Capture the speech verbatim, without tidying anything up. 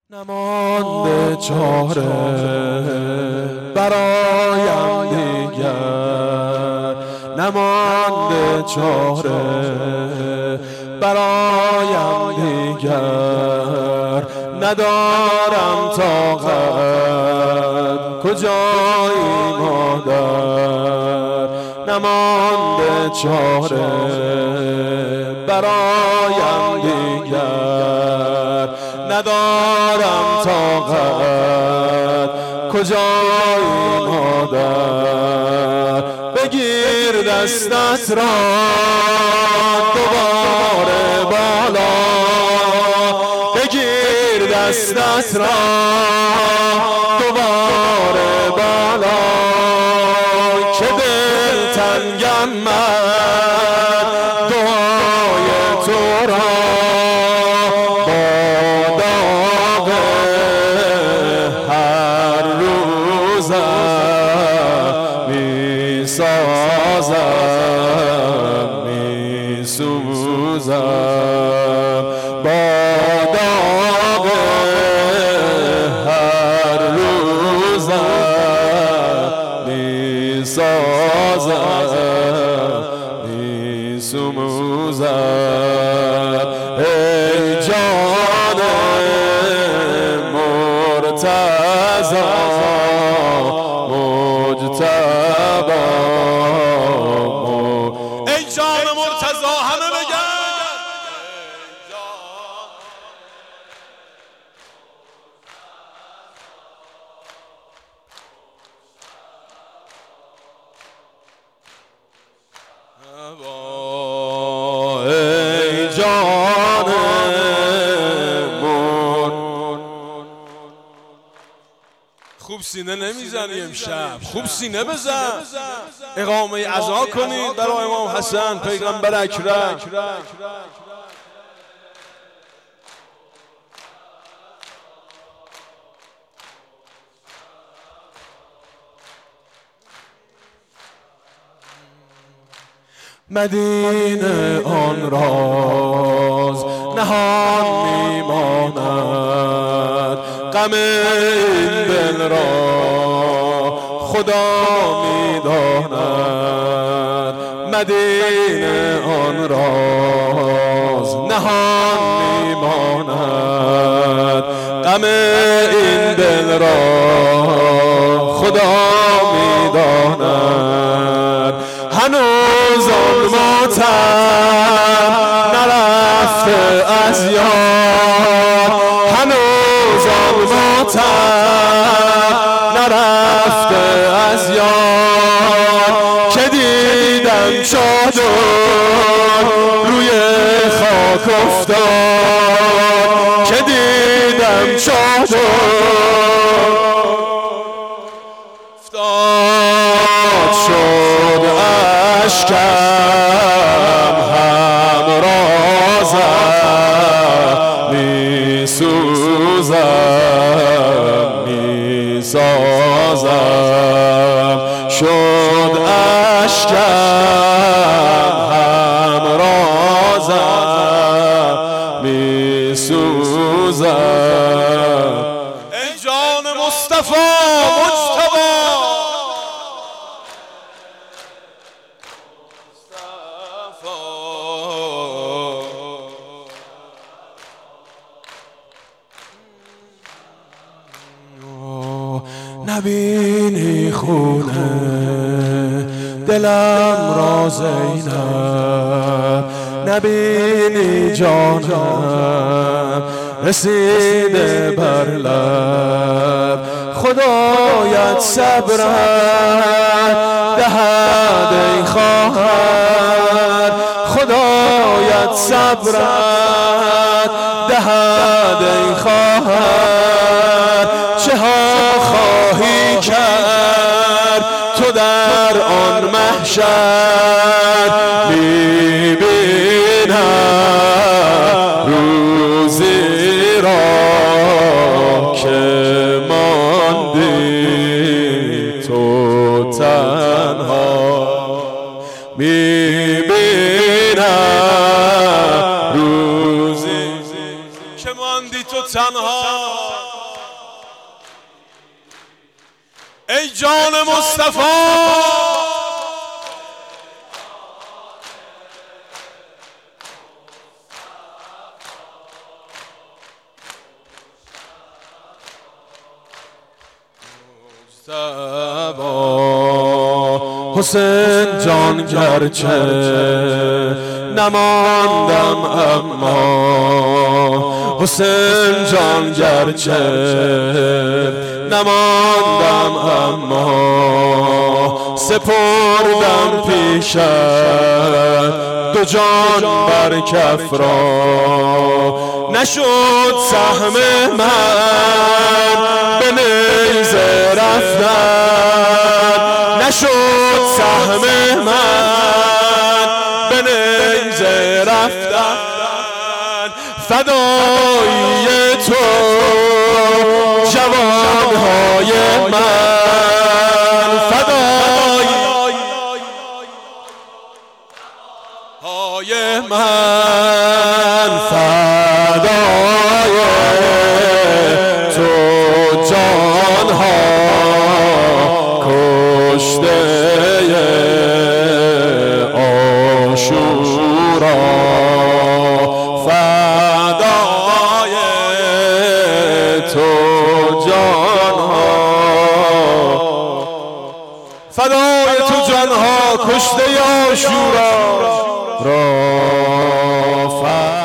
نمانده چاره برایم دیگر، نمانده چاره برایم دیگر، ندارم طاقت کجایی مادر، نمانده چاره برایم دیگر، ندارم طاقت کجایی مادر، بگیر دستت را دوباره بالا، بگیر دستت را دوباره بالا، که دل تنگم من دعای تو را سازم می سوزم با داغ هر روزم می سازم می سوزم ای جان مرتضی مجتبی، ای جان مرتضی همه بگن ای جان خوب سینه نمیزنی امشب، خوب سینه بزن، اقامه عزا کنید برای امام حسن پیغمبر اکرم. مدینه آن راز نهان میماند، غم این دل را خدا میداند، مدینه آن راز نهان میماند، غم این دل را خدا میداند، هنوز آن ماتم نرفته از یاد، هنوز آن ماتم نرفته از یاد، که دیدم چادر روی خاک افتاد، که دیدم چادر افتاد، شد اشکم همرازم می سوزم می سازم، شد اشکم همرازم می سوزم، ای جان مصطفی مجتبی نبینی خونه دلم را زینب، نبینی جانم رسیده بر لب، خدایت صبرت دهد ای خواهر، خدایت صبرت دهد ای خواهر، چه ها خواهی کرد تو در آن محشر، میبینم روزی را که ماندی تو تنها، میبینم روزی که ماندی تو تنها. ای جان مصطفی حسین جان گرچه نماندم اما حسین جان گرچه نماندم اما سپردم پیشت دو جان بر کف را نشد سهم من به نیزه رفتن نشد سهم من به نیزه رفتن فدایی تو جوانهای من فدایی های من فدای تو جانها کشته آشورا فدای تو جانها فدای تو جانها کشته آشورا را